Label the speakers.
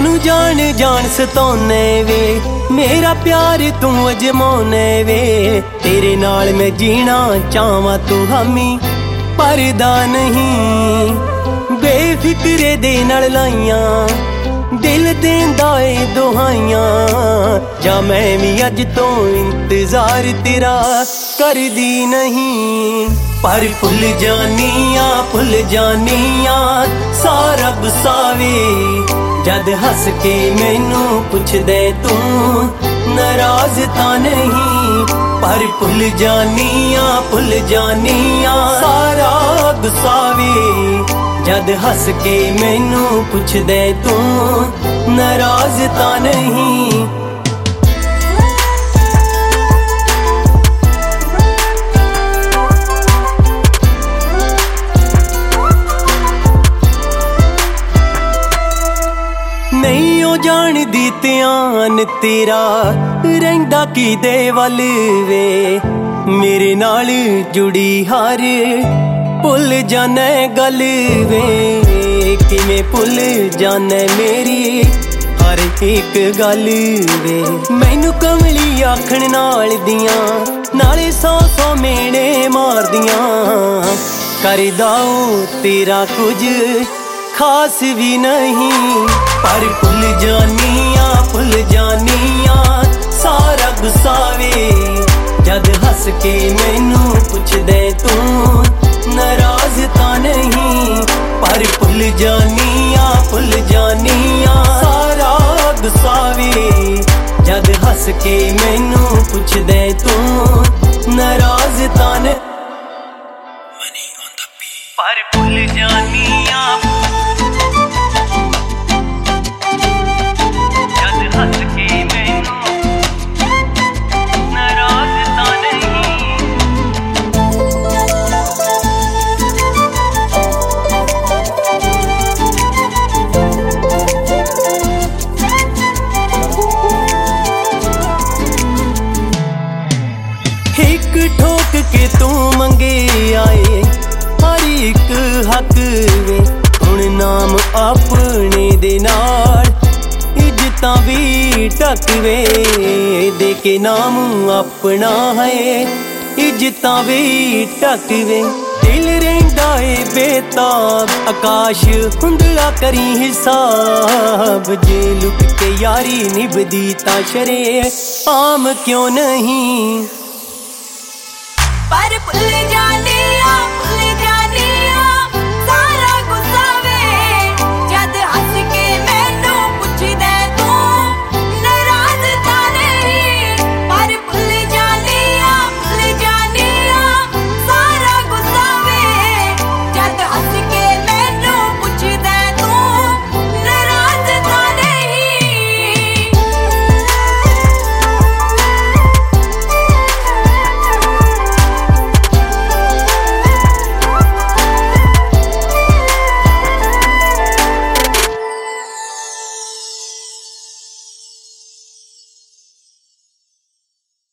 Speaker 1: सानू जान जान सताउने वे, मेरा प्यार तू अजमाउने वे। तेरे नाल मैं जीना चाहवां तू हामी परदा नहीं, बेफिक्रे दे नाल लाइयां दिल देंदा ए दुहाइयां। जा मैं भी अज तो इंतजार तेरा करदी नहीं, पर भुल जानिया सारा गुस्सावे। जद हस के मैनू पुछदे तू नाराज तां नहीं, पर भुल जानिया सारा गुस्सावे। जद हस के मैनू पुछदे तू नाराज तां नहीं। नहीं ओ जाणदी ध्यान तेरा रहिंदा किदे वल वे, मेरे नाल जुड़ी हर भुल जाने गल वे। किवें भुल जाने मेरी हर एक गल वे। मैनू कमली आखण नाल दियां नाले सौ मेने मारदियां, करदा तेरा कुछ खास भी नहीं, पर भुल जानिया सारा गुस्सावे। जद हस के मैनू पुछदे तू नाराज तां नहीं, पर भुल जानिया सारा गुस्सावे। जद हस के मैनू पुछदे तू नाराज तां नहीं, पर भुल जानिया जद हस के मैनू नाराज तां नहीं। एक ठोक के तू मंगे आए हर एक हक वे, हुण नाम अपने दे नाल इज्जतां भी टकवे। दे के नाम अपना है इज्जतां भी टकवे। दिल रहिंदा ए बेताब आकाश हुंदड़ा करी हिसाब, जे लुट के यारी निभदी तां शरे आम क्यों नहीं,
Speaker 2: पर भुल जानिया